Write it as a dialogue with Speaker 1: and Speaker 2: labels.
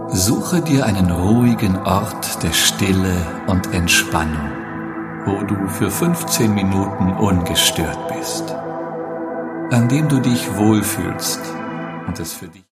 Speaker 1: Suche dir einen ruhigen Ort der Stille und Entspannung, wo du für 15 Minuten ungestört bist, an dem du dich wohlfühlst und es für dich